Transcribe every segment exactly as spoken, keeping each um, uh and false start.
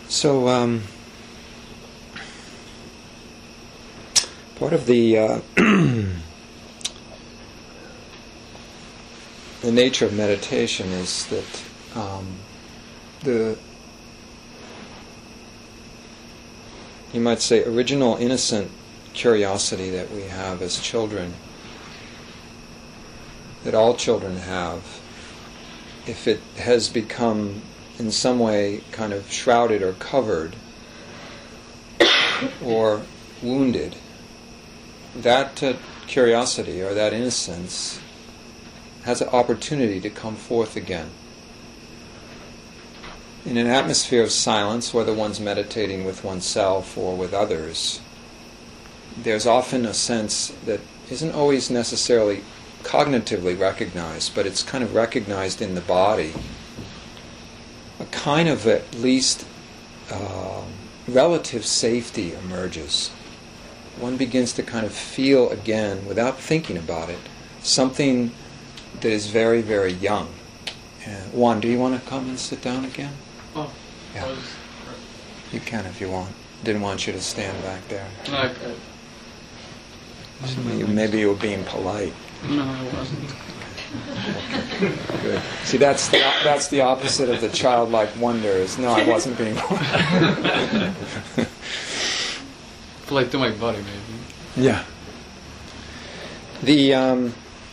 So, um, part of the uh, the nature of meditation is that um, the you might say original innocent curiosity that we have as children, that all children have, if it has become in some way kind of shrouded or covered or wounded, that uh, curiosity or that innocence has an opportunity to come forth again. In an atmosphere of silence, whether one's meditating with oneself or with others, there's often a sense that isn't always necessarily cognitively recognized, but it's kind of recognized in the body. A kind of at least uh, relative safety emerges. One begins to kind of feel again, without thinking about it, something that is very, very young. Uh, Juan, do you want to come and sit down again? Oh, yeah. I was, You can if you want. Didn't want you to stand back there. no, I, I, Maybe, maybe you were being polite. no, I wasn't. Good. See, that's the that's the opposite of the childlike wonder. Is no, I wasn't being polite. Polite to my body, maybe. Yeah. The um,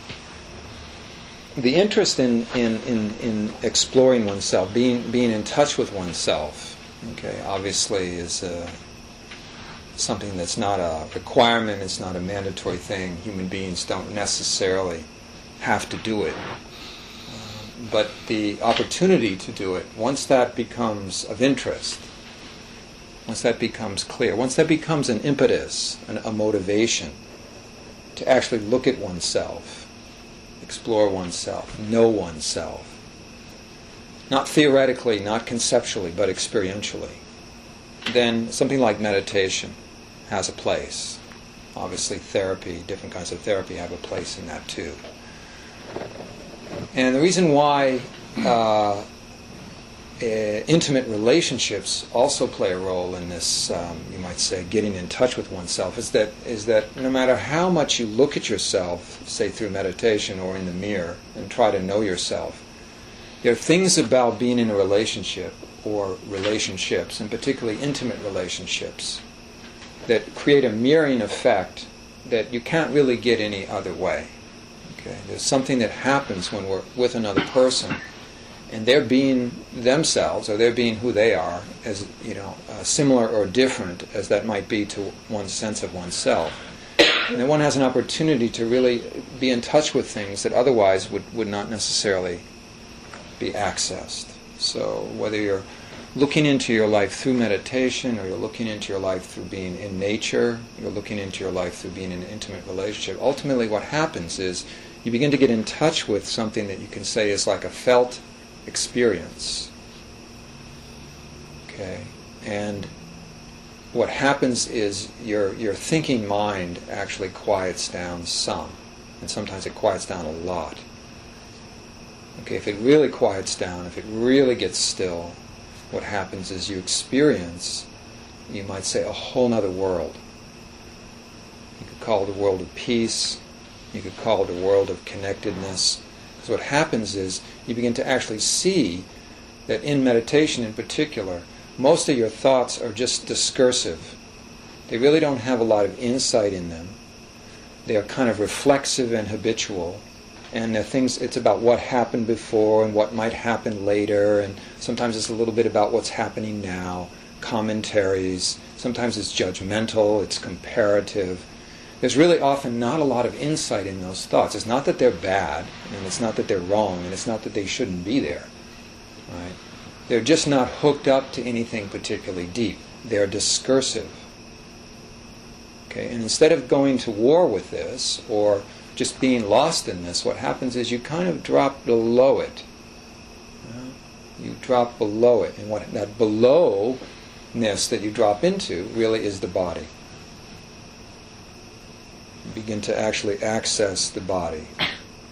the interest in, in, in, in exploring oneself, being being in touch with oneself, okay, obviously is uh, something that's not a requirement. It's not a mandatory thing. Human beings don't necessarily have to do it. Uh, but the opportunity to do it, once that becomes of interest, once that becomes clear, once that becomes an impetus, an, a motivation to actually look at oneself, explore oneself, know oneself, not theoretically, not conceptually, but experientially, then something like meditation has a place. Obviously therapy, different kinds of therapy have a place in that too. And the reason why uh, Uh, intimate relationships also play a role in this, um, you might say, getting in touch with oneself, is that is that no matter how much you look at yourself, say through meditation or in the mirror, and try to know yourself, there are things about being in a relationship or relationships, and particularly intimate relationships, that create a mirroring effect that you can't really get any other way. Okay? There's something that happens when we're with another person, and they're being themselves, or they're being who they are, as you know, uh, similar or different as that might be to one's sense of oneself. And then one has an opportunity to really be in touch with things that otherwise would, would not necessarily be accessed. So whether you're looking into your life through meditation, or you're looking into your life through being in nature, you're looking into your life through being in an intimate relationship, ultimately what happens is you begin to get in touch with something that you can say is like a felt experience. Okay, and what happens is your your thinking mind actually quiets down some, and sometimes it quiets down a lot. Okay, if it really quiets down, if it really gets still, what happens is you experience, you might say, a whole other world. You could call it a world of peace. You could call it a world of connectedness. So what happens is you begin to actually see that in meditation in particular, most of your thoughts are just discursive. They really don't have a lot of insight in them. They are kind of reflexive and habitual. And they're things, it's about what happened before and what might happen later. And sometimes it's a little bit about what's happening now, commentaries. Sometimes it's judgmental, it's comparative. There's really often not a lot of insight in those thoughts. It's not that they're bad, and it's not that they're wrong, and it's not that they shouldn't be there. Right? They're just not hooked up to anything particularly deep. They're discursive. Okay, and instead of going to war with this, or just being lost in this, what happens is you kind of drop below it. You drop below it, and what that belowness that you drop into really is the body. Begin to actually access the body.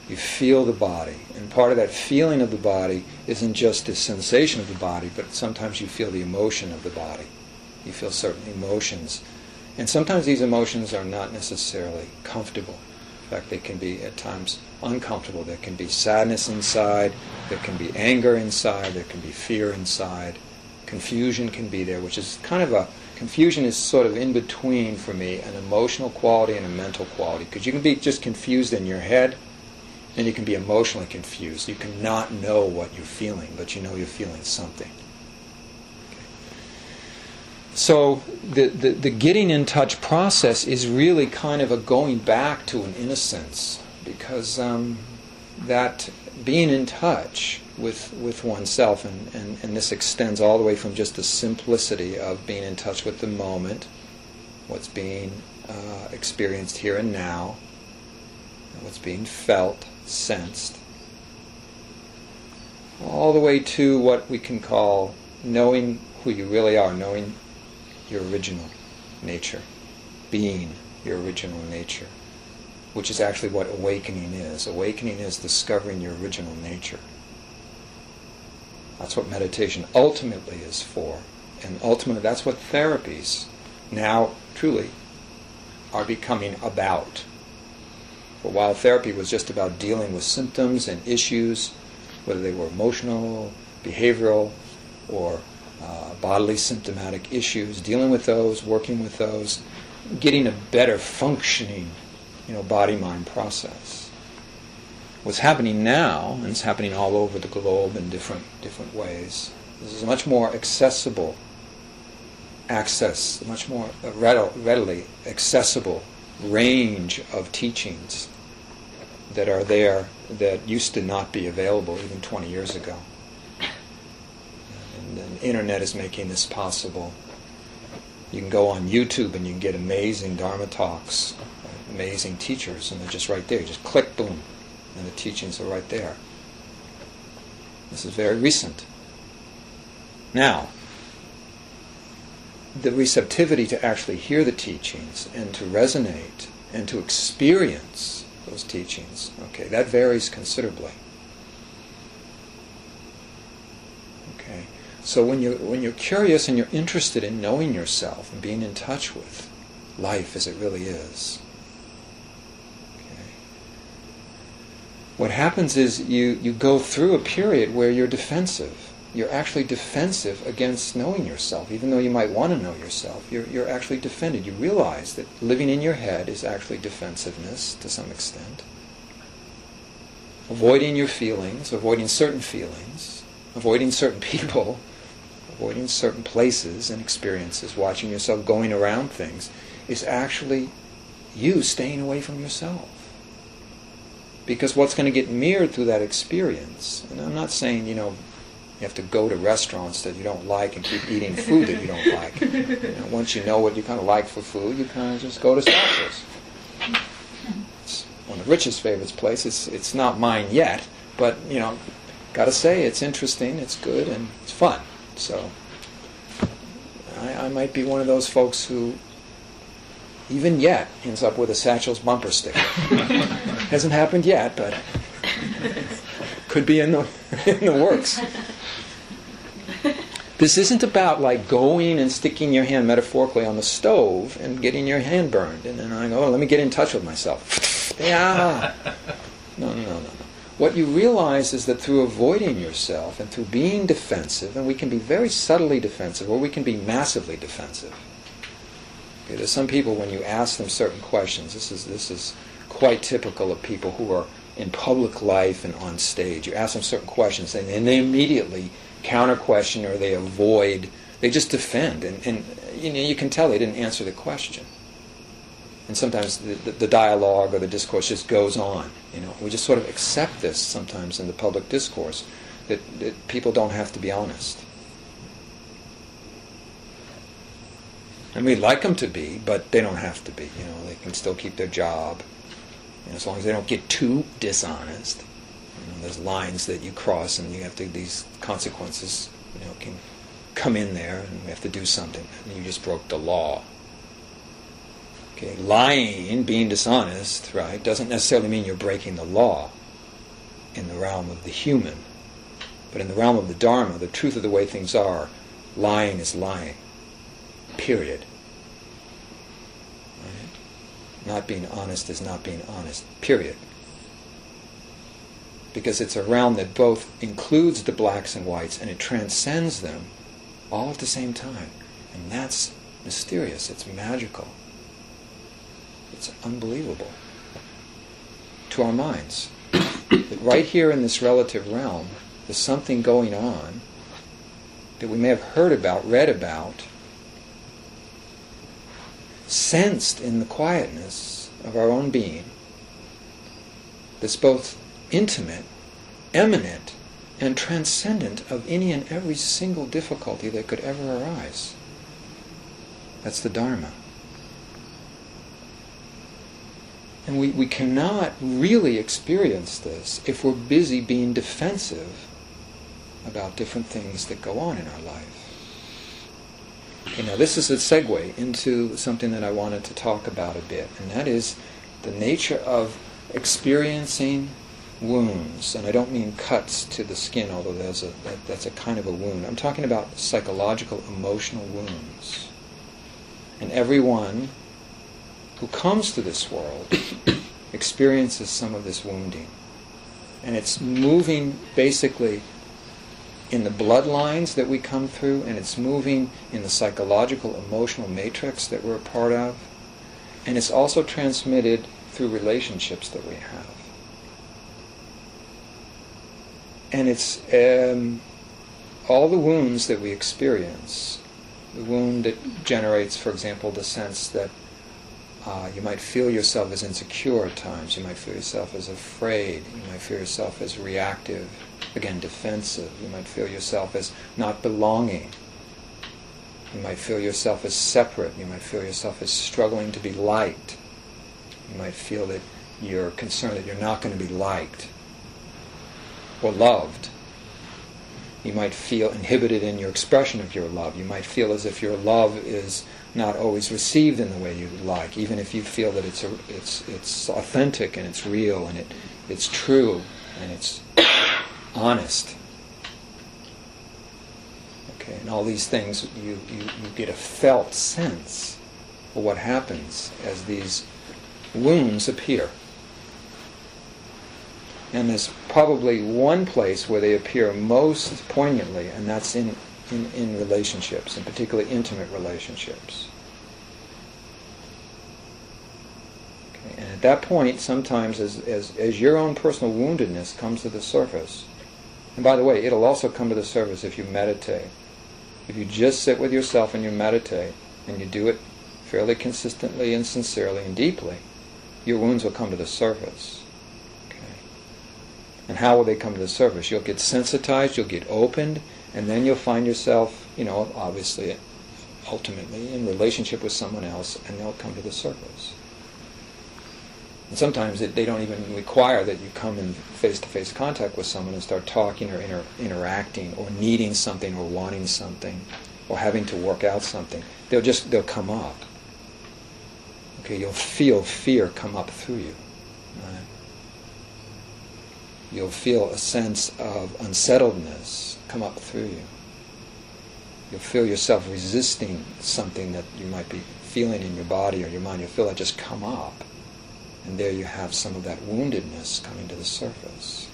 You feel the body. And part of that feeling of the body isn't just the sensation of the body, but sometimes you feel the emotion of the body. You feel certain emotions. And sometimes these emotions are not necessarily comfortable. In fact, they can be at times uncomfortable. There can be sadness inside, there can be anger inside, there can be fear inside. Confusion can be there, which is kind of a, confusion is sort of in between for me, an emotional quality and a mental quality. Because you can be just confused in your head, and you can be emotionally confused. You can not know what you're feeling, but you know you're feeling something. Okay. So the, the, the getting in touch process is really kind of a going back to an innocence, because um, that being in touch with with oneself, and, and, and this extends all the way from just the simplicity of being in touch with the moment, what's being uh, experienced here and now, what's being felt, sensed, all the way to what we can call knowing who you really are, knowing your original nature, being your original nature, which is actually what awakening is. Awakening is discovering your original nature. That's what meditation ultimately is for. And ultimately, that's what therapies now truly are becoming about. For a while, therapy was just about dealing with symptoms and issues, whether they were emotional, behavioral, or uh, bodily symptomatic issues, dealing with those, working with those, getting a better functioning, you know, body-mind process. What's happening now, and it's happening all over the globe in different different ways, this is a much more accessible access, much more readily accessible range of teachings that are there that used to not be available even twenty years ago. And the internet is making this possible. You can go on YouTube and you can get amazing Dharma talks, amazing teachers, and they're just right there. You just click, boom, and the teachings are right there. This is very recent. Now, the receptivity to actually hear the teachings and to resonate and to experience those teachings, okay, that varies considerably. Okay, so when you're when you're curious and you're interested in knowing yourself and being in touch with life as it really is, okay, what happens is you you go through a period where you're defensive. You're actually defensive against knowing yourself. Even though you might want to know yourself, you're, you're actually defended. You realize that living in your head is actually defensiveness to some extent. Avoiding your feelings, avoiding certain feelings, avoiding certain people, avoiding certain places and experiences, watching yourself going around things, is actually you staying away from yourself. Because what's going to get mirrored through that experience, and I'm not saying, you know, you have to go to restaurants that you don't like and keep eating food that you don't like. You know, once you know what you kind of like for food, you kind of just go to Satchel's. It's one of Rich's favorite places. It's, it's not mine yet, but, you know, got to say, it's interesting, it's good, and it's fun. So I, I might be one of those folks who, even yet, ends up with a Satchel's bumper sticker. Hasn't happened yet, but could be in the in the works. This isn't about like going and sticking your hand metaphorically on the stove and getting your hand burned, and then I go, oh, let me get in touch with myself. Yeah. No, no, no, no, no. What you realize is that through avoiding yourself and through being defensive, and we can be very subtly defensive, or we can be massively defensive. Okay, there's some people, when you ask them certain questions, this is this is quite typical of people who are in public life and on stage. You ask them certain questions, and, and they immediately counter-question, or they avoid, they just defend, and, and you know, you can tell they didn't answer the question. And sometimes the, the, the dialogue or the discourse just goes on. You know, we just sort of accept this sometimes in the public discourse, that, that people don't have to be honest. And we'd like them to be, but they don't have to be. You know, they can still keep their job, you know, as long as they don't get too dishonest. You know, there's lines that you cross, and you have to, these consequences, you know, can come in there, and we have to do something. And you just broke the law. Okay, lying, being dishonest, right, doesn't necessarily mean you're breaking the law. in the realm of the human. But in the realm of the Dharma, the truth of the way things are, lying is lying. Period. Right? Not being honest is not being honest. Period. Because it's a realm that both includes the blacks and whites and it transcends them all at the same time. And that's mysterious. It's magical. It's unbelievable to our minds. That right here in this relative realm, there's something going on that we may have heard about, read about, sensed in the quietness of our own being, that's both intimate, eminent, and transcendent of any and every single difficulty that could ever arise. That's the Dharma. And we, we cannot really experience this if we're busy being defensive about different things that go on in our life. Okay, now this is a segue into something that I wanted to talk about a bit, and that is the nature of experiencing wounds. And I don't mean cuts to the skin, although there's a, that, that's a kind of a wound. I'm talking about psychological, emotional wounds. And everyone who comes to this world experiences some of this wounding. And it's moving basically in the bloodlines that we come through, and it's moving in the psychological, emotional matrix that we're a part of, and it's also transmitted through relationships that we have. And it's um, all the wounds that we experience, the wound that generates, for example, the sense that Uh, you might feel yourself as insecure at times. You might feel yourself as afraid. You might feel yourself as reactive, again, defensive. You might feel yourself as not belonging. You might feel yourself as separate. You might feel yourself as struggling to be liked. You might feel that you're concerned that you're not going to be liked or loved. You might feel inhibited in your expression of your love. You might feel as if your love is not always received in the way you like, even if you feel that it's a, it's it's authentic and it's real and it it's true and it's honest. Okay, and all these things, you, you, you get a felt sense of what happens as these wounds appear. And there's probably one place where they appear most poignantly, and that's in, in, in relationships, and particularly intimate relationships. Okay, and at that point, sometimes as, as, as your own personal woundedness comes to the surface, and by the way, it'll also come to the surface if you meditate. If you just sit with yourself and you meditate, and you do it fairly consistently and sincerely and deeply, your wounds will come to the surface. And how will they come to the surface? You'll get sensitized, you'll get opened, and then you'll find yourself, you know, obviously, ultimately, in relationship with someone else, and they'll come to the surface. And sometimes it, they don't even require that you come in face-to-face contact with someone and start talking or inter- interacting or needing something or wanting something or having to work out something. They'll just, they'll come up. Okay, you'll feel fear come up through you. Right? You'll feel a sense of unsettledness come up through you. You'll feel yourself resisting something that you might be feeling in your body or your mind. You'll feel that just come up. And there you have some of that woundedness coming to the surface.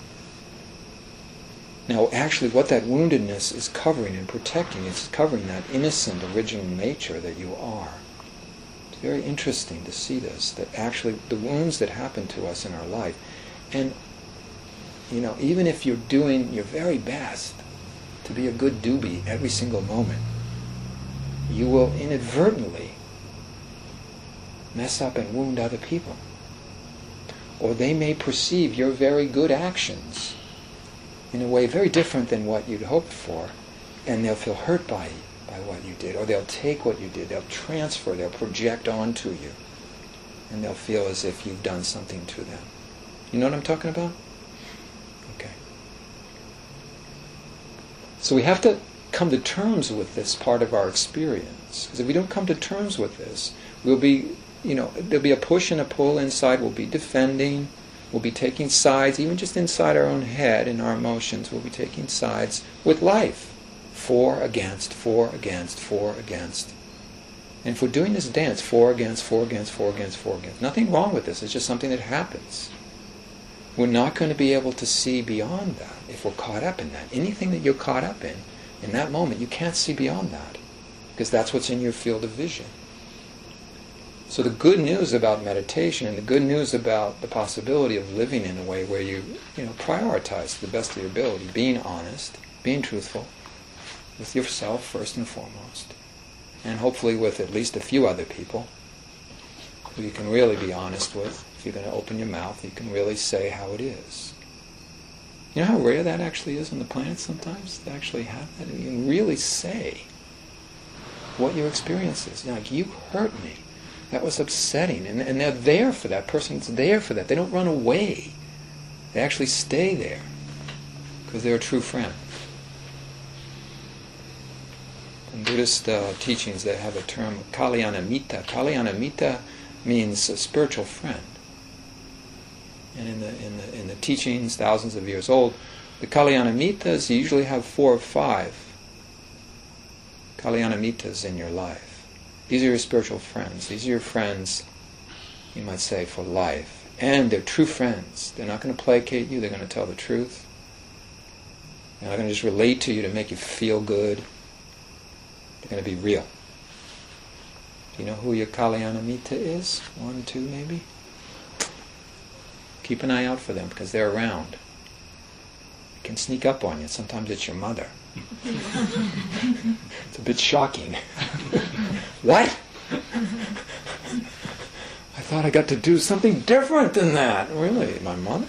Now, actually, what that woundedness is covering and protecting, it's covering that innocent original nature that you are. It's very interesting to see this, that actually the wounds that happen to us in our life, and you know, even if you're doing your very best to be a good doobie every single moment, you will inadvertently mess up and wound other people. Or they may perceive your very good actions in a way very different than what you'd hoped for, and they'll feel hurt by by what you did, or they'll take what you did, they'll transfer, they'll project onto you, and they'll feel as if you've done something to them. You know what I'm talking about? Okay. So we have to come to terms with this part of our experience, because if we don't come to terms with this, we'll be, you know, there'll be a push and a pull inside. We'll be defending, we'll be taking sides, even just inside our own head, in our emotions, we'll be taking sides with life. For, against, for, against, for, against. And if we're doing this dance, for, against, for, against, for, against, for, against, nothing wrong with this, it's just something that happens. We're not going to be able to see beyond that if we're caught up in that. Anything that you're caught up in, in that moment, you can't see beyond that, because that's what's in your field of vision. So the good news about meditation, and the good news about the possibility of living in a way where you, you know, prioritize to the best of your ability, being honest, being truthful, with yourself first and foremost, and hopefully with at least a few other people who you can really be honest with. If you're going to open your mouth, you can really say how it is. You know how rare that actually is on the planet sometimes, to actually have that? You can really say what your experience is. Like, you hurt me. That was upsetting. And, and they're there for that. Person's there for that. They don't run away. They actually stay there because they're a true friend. In Buddhist uh, teachings, they have a term, Kalyanamitta. Kalyanamitta means a spiritual friend. And in the in the in the teachings, thousands of years old, the Kalyanamitas usually have four or five Kalyanamitas in your life. These are your spiritual friends. These are your friends, you might say, for life. And they're true friends. They're not going to placate you. They're going to tell the truth. They're not going to just relate to you to make you feel good. They're going to be real. Do you know who your Kalyanamitta is? One, two, maybe? Keep an eye out for them, because they're around. They can sneak up on you. Sometimes it's your mother. It's a bit shocking. What? I thought I got to do something different than that. Really? My mother?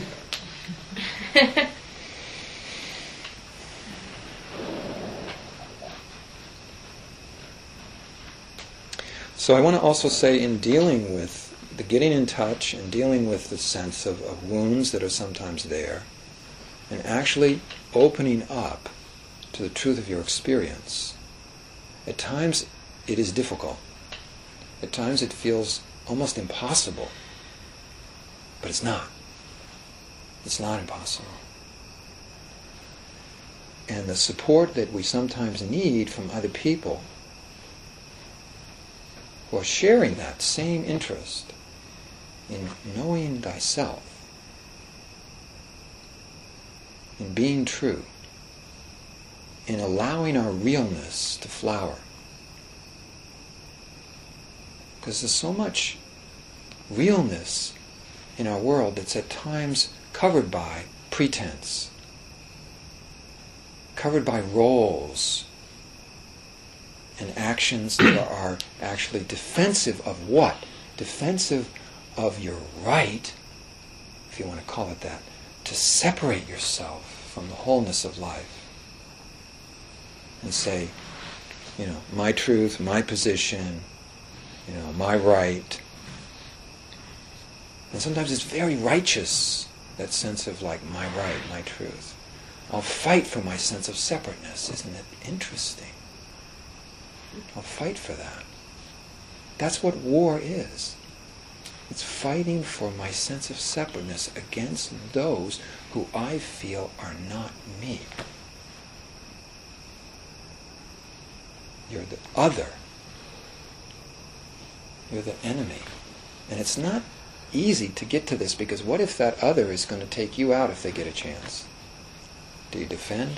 So I want to also say, in dealing with the getting in touch and dealing with the sense of, of wounds that are sometimes there, and actually opening up to the truth of your experience, at times it is difficult. At times it feels almost impossible. But it's not. It's not impossible. And the support that we sometimes need from other people who are sharing that same interest in knowing thyself, in being true, in allowing our realness to flower. Because there's so much realness in our world that's at times covered by pretense, covered by roles and actions that are actually defensive of what? Defensive of your right, if you want to call it that, to separate yourself from the wholeness of life and say, you know, my truth, my position, you know, my right. And sometimes it's very righteous, that sense of like, my right, my truth. I'll fight for my sense of separateness. Isn't it interesting? I'll fight for that. That's what war is. It's fighting for my sense of separateness against those who I feel are not me. You're the other. You're the enemy. And it's not easy to get to this, because what if that other is going to take you out if they get a chance? Do you defend?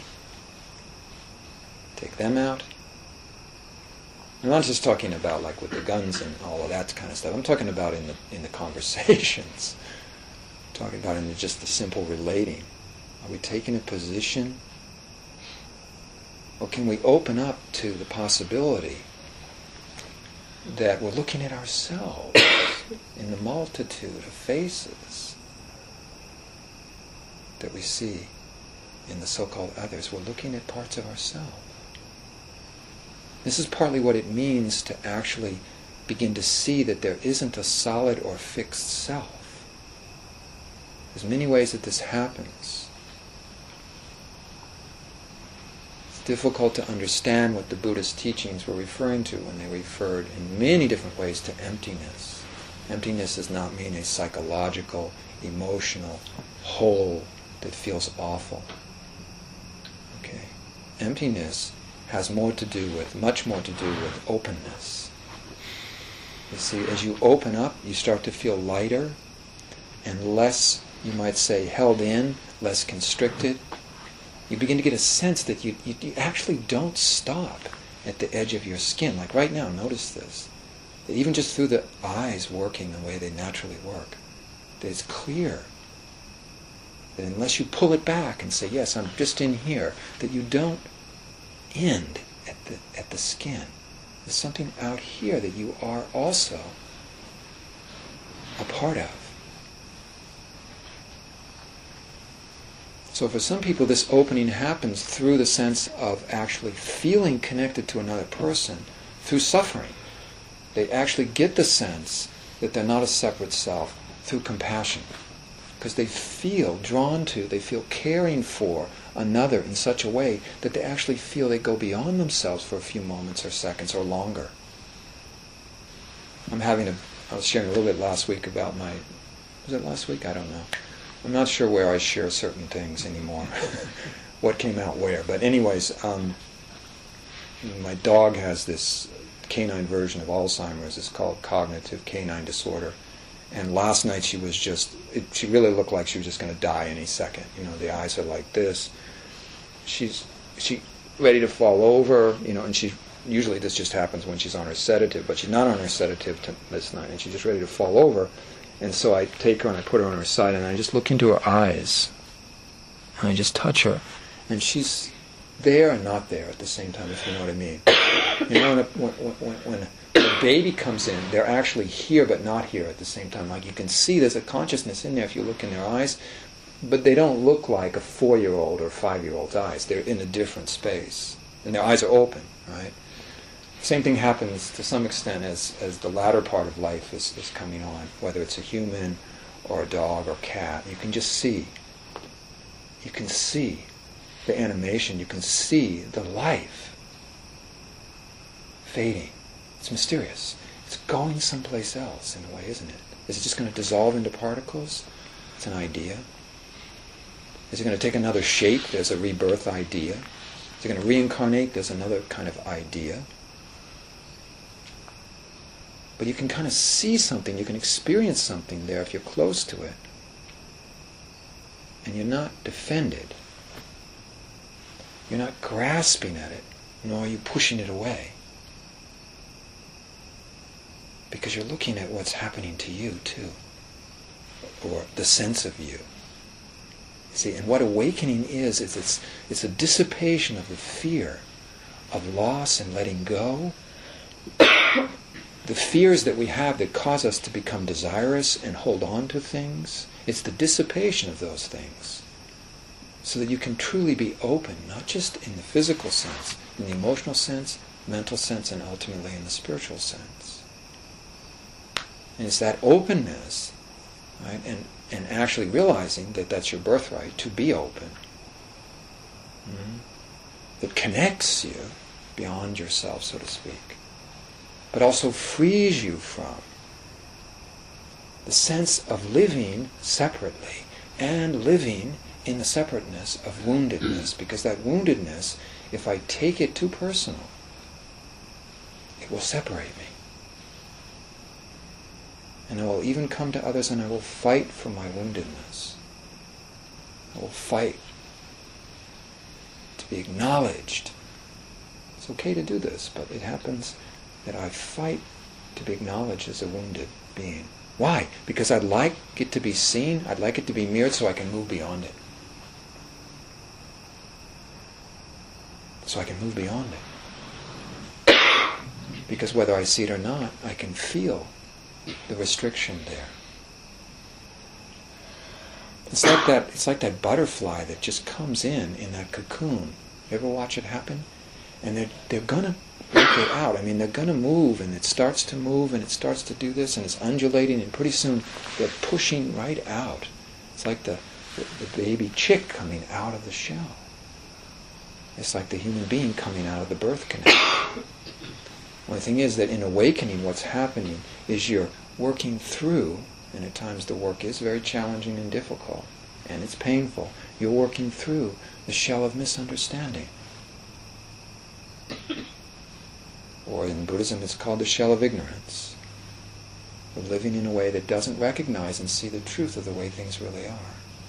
Take them out? I'm not just talking about like with the guns and all of that kind of stuff. I'm talking about in the in the conversations. I'm talking about in just the simple relating. Are we taking a position? Or can we open up to the possibility that we're looking at ourselves in the multitude of faces that we see in the so-called others? We're looking at parts of ourselves. This is partly what it means to actually begin to see that there isn't a solid or fixed self. There's many ways that this happens. It's difficult to understand what the Buddhist teachings were referring to when they referred in many different ways to emptiness Emptiness does not mean a psychological, emotional hole that feels awful. Okay? Emptiness has more to do with, much more to do with openness. You see, as you open up, you start to feel lighter and less, you might say, held in, less constricted. You begin to get a sense that you, you, you actually don't stop at the edge of your skin. Like right now, notice this. That even just through the eyes working the way they naturally work, that it's clear that unless you pull it back and say, yes, I'm just in here, that you don't end at the at the skin. There's something out here that you are also a part of. So for some people, this opening happens through the sense of actually feeling connected to another person through suffering. They actually get the sense that they're not a separate self through compassion. Because they feel drawn to, they feel caring for another in such a way that they actually feel they go beyond themselves for a few moments or seconds or longer. I'm having a, I was sharing a little bit last week about my, was it last week? I don't know. I'm not sure where I share certain things anymore. What came out where. But anyways, um, my dog has this canine version of Alzheimer's. It's called cognitive canine disorder. And last night she was just, it, she really looked like she was just going to die any second. You know, the eyes are like this. She's she ready to fall over, you know, and she, usually this just happens when she's on her sedative, but she's not on her sedative to, this night, and she's just ready to fall over. And so I take her and I put her on her side and I just look into her eyes. And I just touch her. And she's there and not there at the same time, if you know what I mean. You know, when, when, when, when a baby comes in, they're actually here but not here at the same time. Like you can see there's a consciousness in there if you look in their eyes, but they don't look like a four-year-old or five-year-old's eyes. They're in a different space. And their eyes are open, right? Same thing happens to some extent as, as the latter part of life is, is coming on, whether it's a human or a dog or cat. You can just see. You can see the animation. You can see the life fading. It's mysterious. It's going someplace else in a way, isn't it? Is it just going to dissolve into particles? It's an idea. Is it going to take another shape? There's a rebirth idea. Is it going to reincarnate? There's another kind of idea. But you can kind of see something, you can experience something there if you're close to it. And you're not defended. You're not grasping at it, nor are you pushing it away. Because you're looking at what's happening to you too. Or the sense of you. See, and what awakening is, is it's, it's a dissipation of the fear of loss and letting go. The fears that we have that cause us to become desirous and hold on to things, it's the dissipation of those things. So that you can truly be open, not just in the physical sense, in the emotional sense, mental sense, and ultimately in the spiritual sense. And it's that openness, right, and, and actually realizing that that's your birthright, to be open, mm-hmm, that connects you beyond yourself, so to speak, but also frees you from the sense of living separately and living in the separateness of woundedness. Because that woundedness, if I take it too personal, it will separate me. And I will even come to others and I will fight for my woundedness. I will fight to be acknowledged. It's okay to do this, but it happens that I fight to be acknowledged as a wounded being. Why? Because I'd like it to be seen, I'd like it to be mirrored so I can move beyond it. So I can move beyond it. Because whether I see it or not, I can feel the restriction there. It's like that, it's like that butterfly that just comes in, in that cocoon. You ever watch it happen? And they're, they're going to work it out. I mean, they're going to move, and it starts to move, and it starts to do this, and it's undulating, and pretty soon they're pushing right out. It's like the, the, the baby chick coming out of the shell. It's like the human being coming out of the birth canal. Well, the thing is that in awakening, what's happening is you're working through, and at times the work is very challenging and difficult, and it's painful, you're working through the shell of misunderstanding. Or in Buddhism it's called the shell of ignorance. We're living in a way that doesn't recognize and see the truth of the way things really are.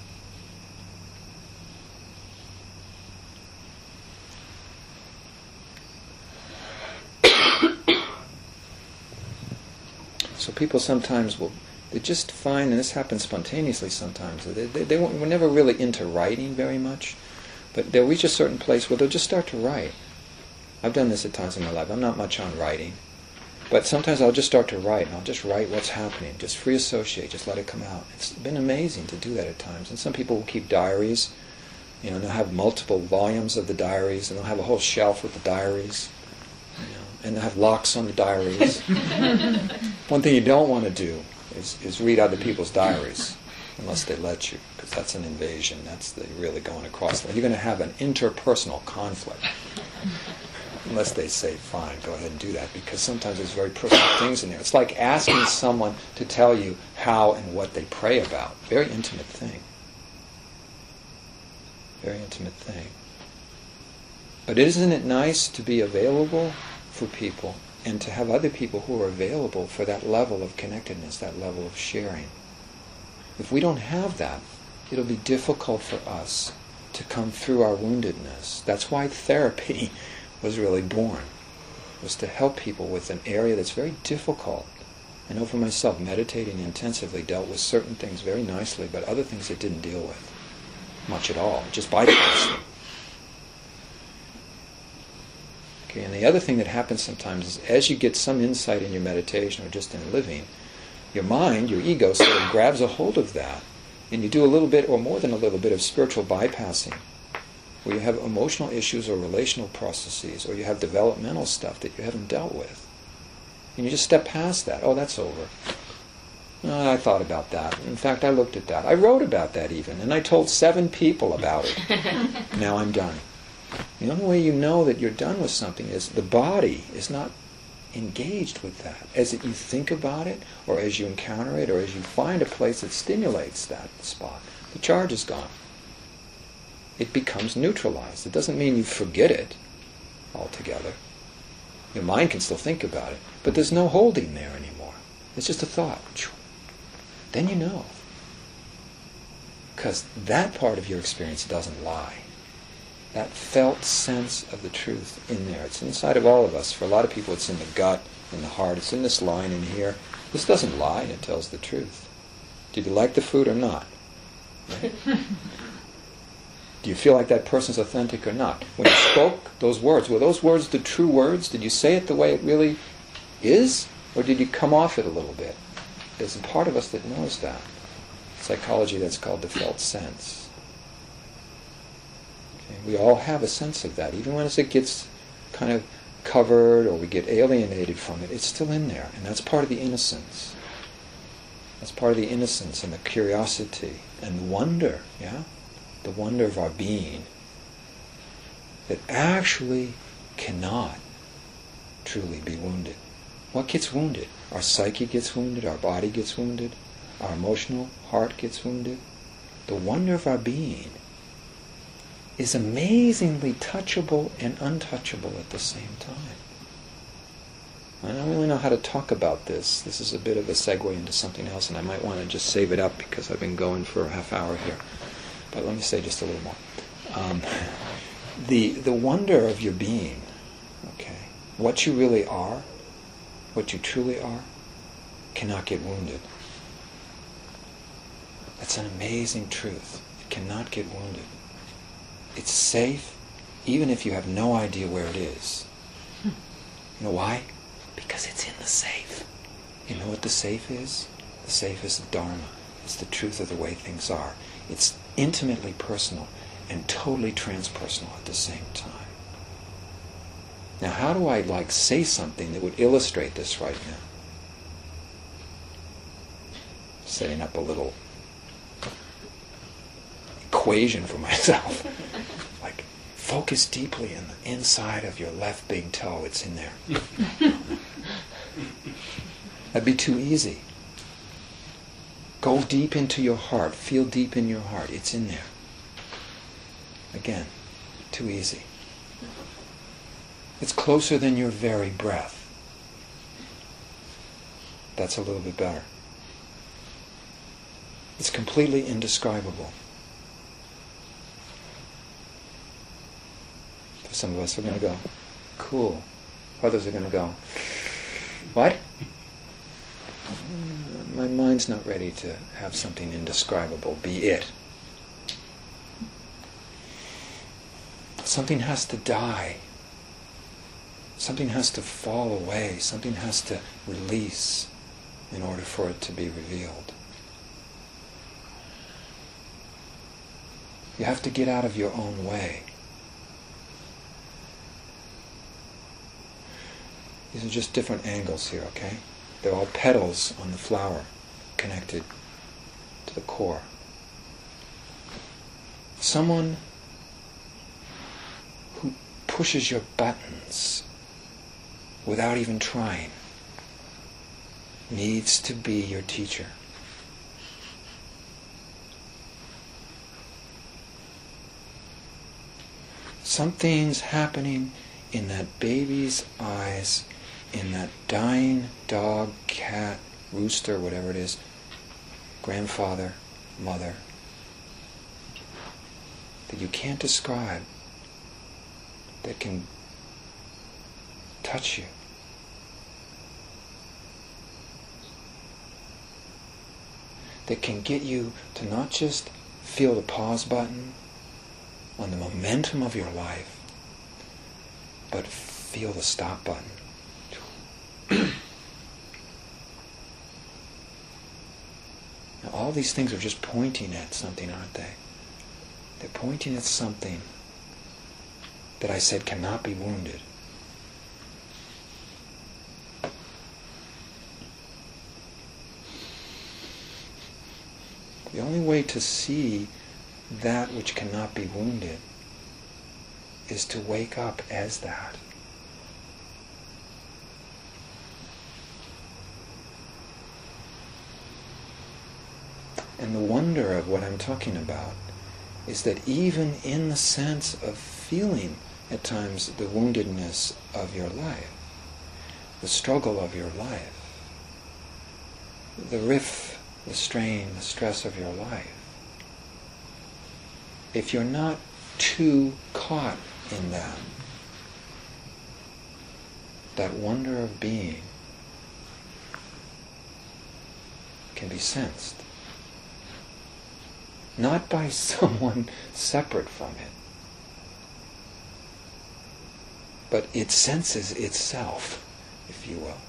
So people sometimes will, they just find, and this happens spontaneously sometimes, they, they, they were never really into writing very much, but they'll reach a certain place where they'll just start to write. I've done this at times in my life. I'm not much on writing, but sometimes I'll just start to write, and I'll just write what's happening, just free associate, just let it come out. It's been amazing to do that at times. And some people will keep diaries, you know, and they'll have multiple volumes of the diaries, and they'll have a whole shelf with the diaries, you know, and they'll have locks on the diaries. One thing you don't want to do is, is read other people's diaries, unless they let you, because that's an invasion. That's the, really going across the line. You're going to have an interpersonal conflict. Unless they say, fine, go ahead and do that, because sometimes there's very personal things in there. It's like asking someone to tell you how and what they pray about. Very intimate thing. Very intimate thing. But isn't it nice to be available for people and to have other people who are available for that level of connectedness, that level of sharing? If we don't have that, it'll be difficult for us to come through our woundedness. That's why therapy was really born, was to help people with an area that's very difficult. I know for myself, meditating intensively dealt with certain things very nicely, but other things it didn't deal with much at all, just bypassed them. Okay, and the other thing that happens sometimes is as you get some insight in your meditation or just in living, your mind, your ego, sort of grabs a hold of that, and you do a little bit or more than a little bit of spiritual bypassing, where you have emotional issues or relational processes, or you have developmental stuff that you haven't dealt with. And you just step past that. Oh, that's over. Oh, I thought about that. In fact, I looked at that. I wrote about that even, and I told seven people about it. Now I'm done. The only way you know that you're done with something is the body is not engaged with that. As it, you think about it, or as you encounter it, or as you find a place that stimulates that spot, the charge is gone. It becomes neutralized. It doesn't mean you forget it altogether. Your mind can still think about it, but there's no holding there anymore. It's just a thought. Then you know. Because that part of your experience doesn't lie. That felt sense of the truth in there. It's inside of all of us. For a lot of people it's in the gut, in the heart. It's in this line in here. This doesn't lie, and it tells the truth. Did you like the food or not? Right? Do you feel like that person's authentic or not? When you spoke those words, were those words the true words? Did you say it the way it really is? Or did you come off it a little bit? There's a part of us that knows that. Psychology, that's called the felt sense. Okay? We all have a sense of that. Even when it gets kind of covered or we get alienated from it, it's still in there. And that's part of the innocence. That's part of the innocence and the curiosity and the wonder, yeah? The wonder of our being that actually cannot truly be wounded. What gets wounded? Our psyche gets wounded, our body gets wounded, our emotional heart gets wounded. The wonder of our being is amazingly touchable and untouchable at the same time. I don't really know how to talk about this. This is a bit of a segue into something else, and I might want to just save it up because I've been going for a half hour here. But let me say just a little more. Um, the the wonder of your being, okay, what you really are, what you truly are, cannot get wounded. That's an amazing truth. It cannot get wounded. It's safe, even if you have no idea where it is. You know why? Because it's in the safe. You know what the safe is? The safe is the Dharma. It's the truth of the way things are. It's intimately personal and totally transpersonal at the same time. Now, how do I like say something that would illustrate this right now? Setting up a little equation for myself. Like, focus deeply in the inside of your left big toe. It's in there. That'd be too easy. Go deep into your heart. Feel deep in your heart. It's in there. Again, too easy. It's closer than your very breath. That's a little bit better. It's completely indescribable. For some of us, we're going to go, cool. Others are going to go, what? My mind's not ready to have something indescribable be it. Something has to die. Something has to fall away. Something has to release in order for it to be revealed. You have to get out of your own way. These are just different angles here, okay? They're all petals on the flower connected to the core. Someone who pushes your buttons without even trying needs to be your teacher. Something's happening in that baby's eyes, in that dying dog, cat, rooster, whatever it is, grandfather, mother, that you can't describe, that can touch you. That can get you to not just feel the pause button on the momentum of your life, but feel the stop button. Now, all these things are just pointing at something, aren't they? They're pointing at something that I said cannot be wounded. The only way to see that which cannot be wounded is to wake up as that. And the wonder of what I'm talking about is that even in the sense of feeling at times the woundedness of your life, the struggle of your life, the riff, the strain, the stress of your life, if you're not too caught in that, that wonder of being can be sensed. Not by someone separate from it, but it senses itself, if you will.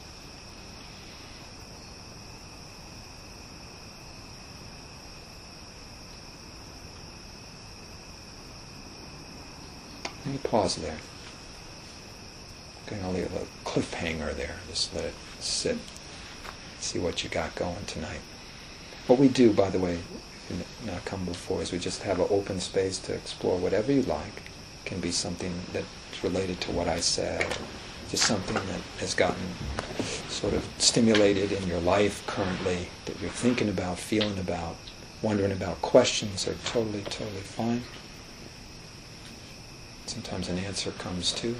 Let me pause there. Okay, I'll leave a cliffhanger there. Just let it sit. See what you got going tonight. What we do, by the way, if you've not come before, is we just have an open space to explore whatever you like. It can be something that's related to what I said, just something that has gotten sort of stimulated in your life currently, that you're thinking about, feeling about, wondering about. Questions are totally, totally fine. Sometimes an answer comes too.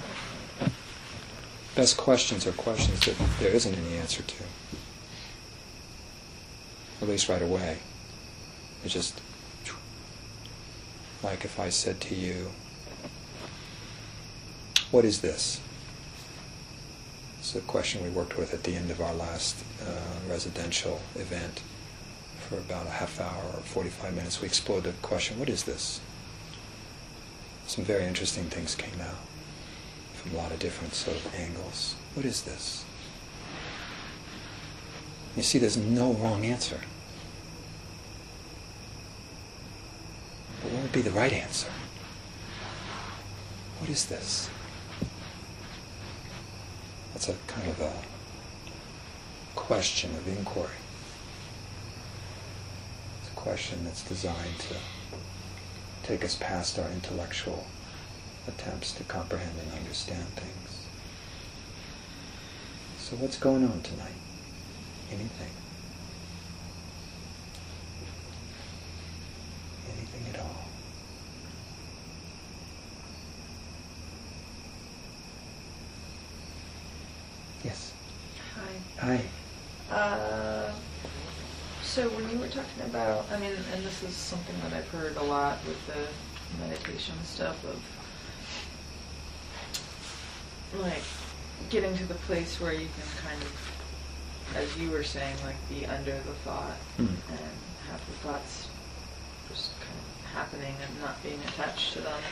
Best questions are questions that there isn't any answer to. At least right away. It's just like if I said to you, what is this? It's a question we worked with at the end of our last uh, residential event. For about a half hour or forty-five minutes we explored the question, what is this? Some very interesting things came out from a lot of different sort of angles. What is this? You see, there's no wrong answer. But what would be the right answer? What is this? That's a kind of a question of inquiry. It's a question that's designed to take us past our intellectual attempts to comprehend and understand things. So what's going on tonight? Anything? Yes. Hi. Hi. Uh, so when you were talking about, I mean, and this is something that I've heard a lot with the meditation stuff of, like, getting to the place where you can kind of, as you were saying, like, be under the thought Mm. and have the thoughts just kind of happening and not being attached to them.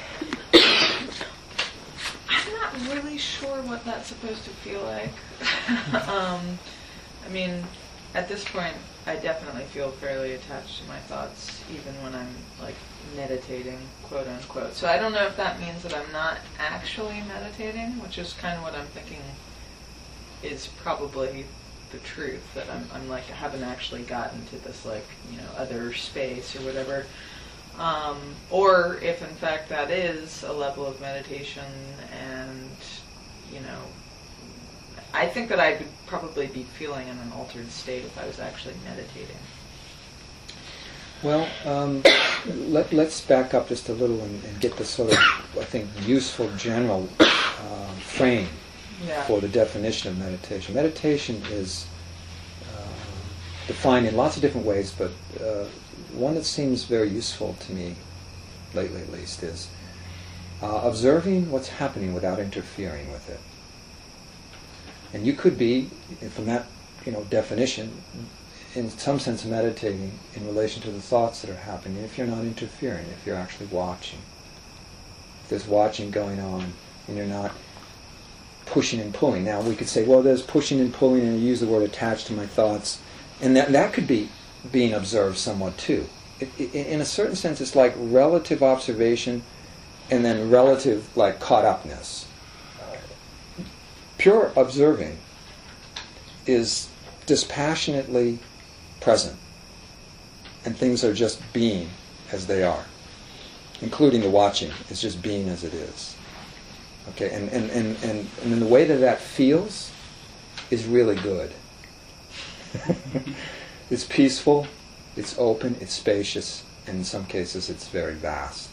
I'm not really sure what that's supposed to feel like. um, I mean, at this point, I definitely feel fairly attached to my thoughts, even when I'm, like, meditating, quote unquote. So I don't know if that means that I'm not actually meditating, which is kind of what I'm thinking is probably the truth, that I'm, I'm like, I haven't actually gotten to this, like, you know, other space or whatever. Um, or if in fact that is a level of meditation, and, you know, I think that I would probably be feeling in an altered state if I was actually meditating. Well, um, let, let's back up just a little and, and get the sort of, I think, useful general uh, frame Yeah. for the definition of meditation. Meditation is uh, defined in lots of different ways, but uh, one that seems very useful to me, lately at least, is uh, observing what's happening without interfering with it. And you could be, from that, you know, definition, in some sense meditating in relation to the thoughts that are happening if you're not interfering, if you're actually watching. If there's watching going on and you're not pushing and pulling. Now we could say, well, there's pushing and pulling, and I use the word attached to my thoughts, and that that could be being observed somewhat too. It, it, in a certain sense, it's like relative observation and then relative, like, caught upness. Pure observing is dispassionately present, and things are just being as they are, including the watching. It's just being as it is. Okay, and and, and, and, and in the way that that feels is really good. It's peaceful, it's open, it's spacious, and in some cases it's very vast.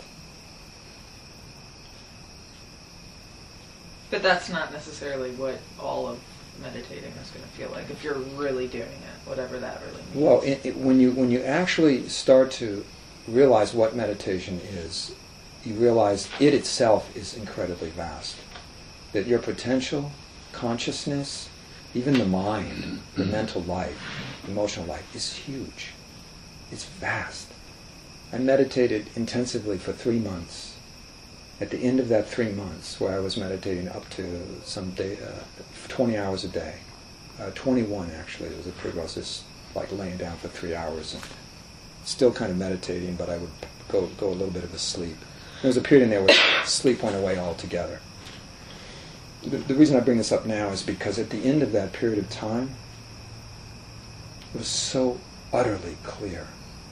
But that's not necessarily what all of meditating is going to feel like if you're really doing it, whatever that really means. Well, it, it, when you when you actually start to realize what meditation is, you realize it itself is incredibly vast. That your potential, consciousness, even the mind, the mental life, emotional life is huge. It's vast. I meditated intensively for three months. At the end of that three months, where I was meditating up to some day, uh, twenty hours a day, uh, twenty-one actually, it was a period where I was just like laying down for three hours and still kind of meditating, but I would go go a little bit of a sleep. There was a period in there where sleep went away altogether. The, the reason I bring this up now is because at the end of that period of time, it was so utterly clear,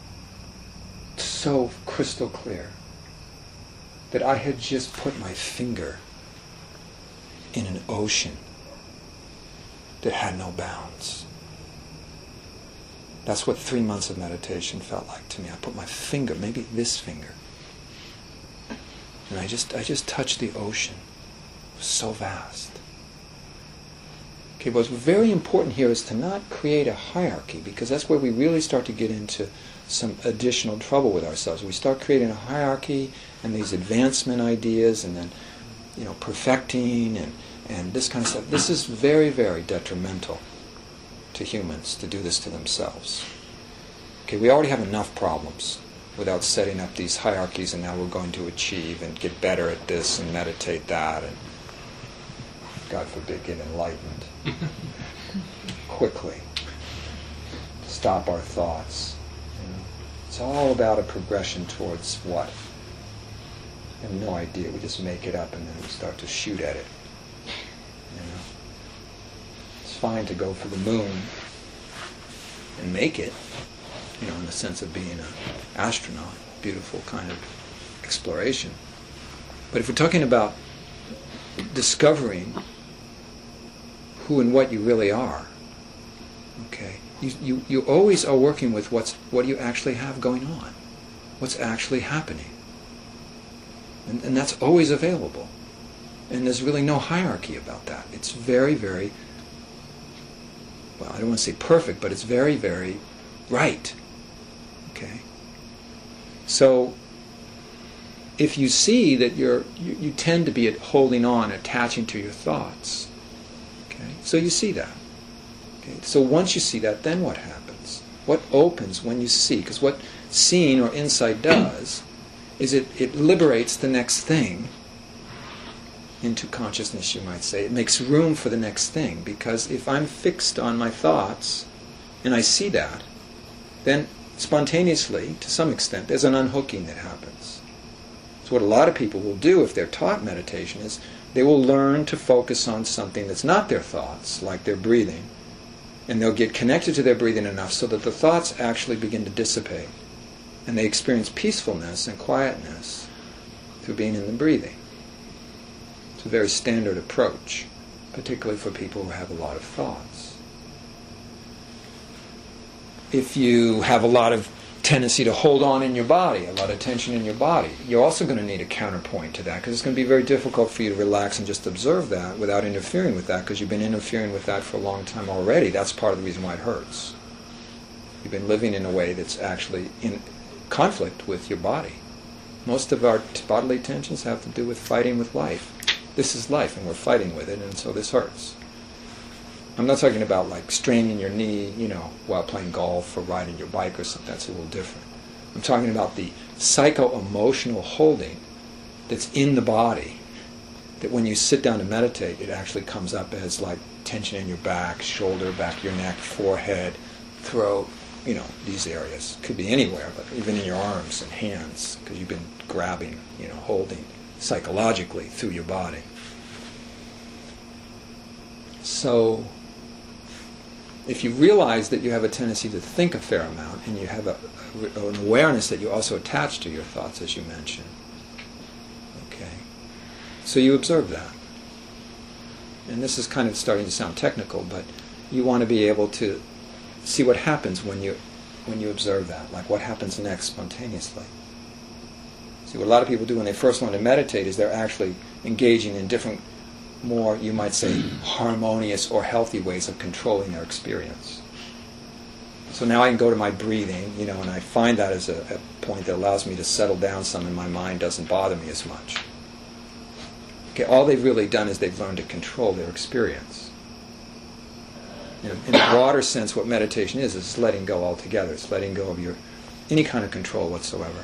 so crystal clear, that I had just put my finger in an ocean that had no bounds. That's what three months of meditation felt like to me. I put my finger, maybe this finger, and I just I just touched the ocean. It was so vast. Okay, what's very important here is to not create a hierarchy, because that's where we really start to get into some additional trouble with ourselves. We start creating a hierarchy and these advancement ideas, and then, you know, perfecting and, and this kind of stuff. This is very, very detrimental to humans to do this to themselves. Okay, we already have enough problems without setting up these hierarchies, and now we're going to achieve and get better at this and meditate that, and God forbid get enlightened quickly. Stop our thoughts. You know? It's all about a progression towards what? I have no idea. We just make it up and then we start to shoot at it. You know? It's fine to go for the moon and make it, you know, in the sense of being an astronaut. Beautiful kind of exploration. But if we're talking about discovering who and what you really are, okay, you, you, you always are working with what's what you actually have going on, what's actually happening. And, and that's always available. And there's really no hierarchy about that. It's very, very well, I don't want to say perfect, but it's very, very right. Okay? So, if you see that you're, you, you tend to be holding on, attaching to your thoughts, okay? So you see that. Okay? So once you see that, then what happens? What opens when you see? Because what seeing or insight does is it, it liberates the next thing into consciousness, you might say. It makes room for the next thing, because if I'm fixed on my thoughts and I see that, then spontaneously, to some extent, there's an unhooking that happens. So what a lot of people will do if they're taught meditation is they will learn to focus on something that's not their thoughts, like their breathing, and they'll get connected to their breathing enough so that the thoughts actually begin to dissipate, and they experience peacefulness and quietness through being in the breathing. It's a very standard approach, particularly for people who have a lot of thoughts. If you have a lot of tendency to hold on in your body, a lot of tension in your body, you're also going to need a counterpoint to that, because it's going to be very difficult for you to relax and just observe that without interfering with that, because you've been interfering with that for a long time already. That's part of the reason why it hurts. You've been living in a way that's actually in conflict with your body. Most of our t- bodily tensions have to do with fighting with life. This is life, and we're fighting with it, and so this hurts. I'm not talking about like straining your knee, you know, while playing golf or riding your bike or something. That's a little different. I'm talking about the psycho-emotional holding that's in the body, that when you sit down to meditate, it actually comes up as like tension in your back, shoulder, back of your neck, forehead, throat, you know, these areas. Could be anywhere, but even in your arms and hands, because you've been grabbing, you know, holding psychologically through your body. So, if you realize that you have a tendency to think a fair amount, and you have a, a, an awareness that you also attach to your thoughts, as you mentioned, okay, so you observe that. And this is kind of starting to sound technical, but you want to be able to see what happens when you when you observe that, like what happens next spontaneously. See, what a lot of people do when they first learn to meditate is they're actually engaging in different, more, you might say, harmonious or healthy ways of controlling their experience. So now I can go to my breathing, you know, and I find that as a, a point that allows me to settle down some, and my mind doesn't bother me as much. Okay, all they've really done is they've learned to control their experience. In a, in a broader sense, what meditation is, is letting go altogether. It's letting go of your any kind of control whatsoever.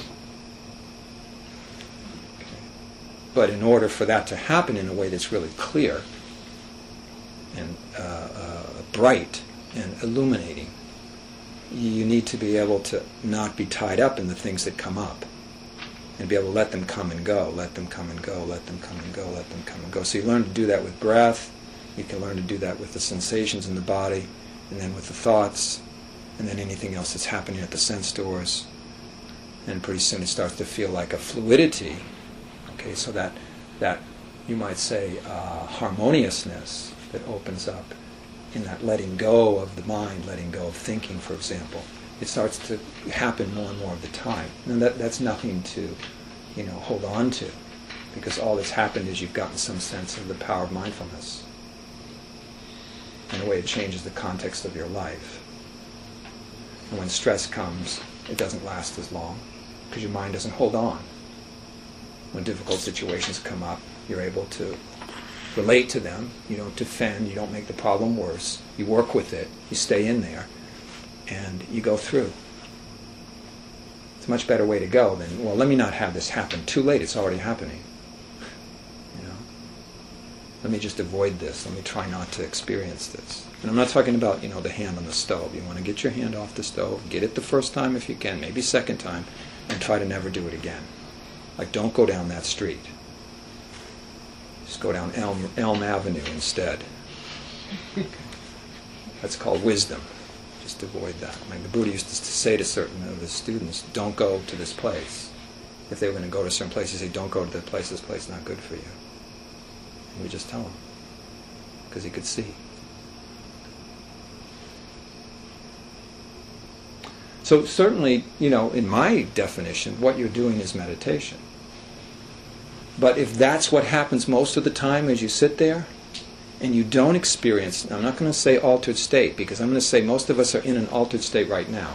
But in order for that to happen in a way that's really clear and uh, uh, bright and illuminating, you need to be able to not be tied up in the things that come up, and be able to let them come and go, let them come and go, let them come and go, let them come and go. So you learn to do that with breath, you can learn to do that with the sensations in the body, and then with the thoughts, and then anything else that's happening at the sense doors. And pretty soon it starts to feel like a fluidity. Okay, so that, that you might say, uh, harmoniousness that opens up in that letting go of the mind, letting go of thinking, for example. It starts to happen more and more of the time. And that, that's nothing to, you know, hold on to, because all that's happened is you've gotten some sense of the power of mindfulness. In a way, it changes the context of your life. And when stress comes, it doesn't last as long, because your mind doesn't hold on. When difficult situations come up, you're able to relate to them. You don't defend, you don't make the problem worse. You work with it, you stay in there, and you go through. It's a much better way to go than, well, let me not have this happen. Too late, it's already happening. You know? Let me just avoid this. Let me try not to experience this. And I'm not talking about, you know, the hand on the stove. You want to get your hand off the stove, get it the first time if you can, maybe second time, and try to never do it again. Like, don't go down that street. Just go down Elm, Elm Avenue instead. That's called wisdom. Just avoid that. Like the Buddha used to say to certain of his students, don't go to this place. If they were going to go to a certain place, he said, don't go to that place. This place is not good for you. And we just tell him, because he could see. So certainly, you know, in my definition, what you're doing is meditation. But if that's what happens most of the time as you sit there, and you don't experience, I'm not going to say altered state, because I'm going to say most of us are in an altered state right now.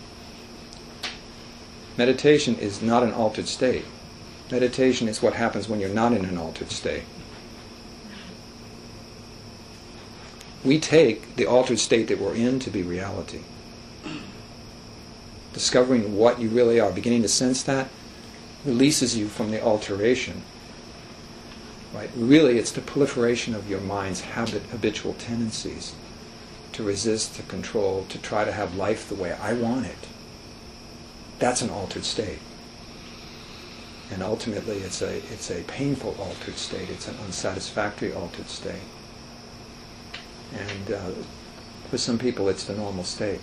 Meditation is not an altered state. Meditation is what happens when you're not in an altered state. We take the altered state that we're in to be reality. Discovering what you really are, beginning to sense that, releases you from the alteration. Right? Really, it's the proliferation of your mind's habit, habitual tendencies to resist, to control, to try to have life the way I want it. That's an altered state. And ultimately, it's a it's a painful altered state. It's an unsatisfactory altered state. And uh, for some people, it's the normal state.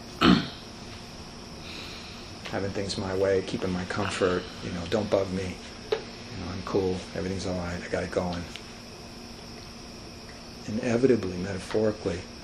Having things my way, keeping my comfort, you know, don't bug me. You know, I'm cool, everything's all right, I got it going. Inevitably, metaphorically,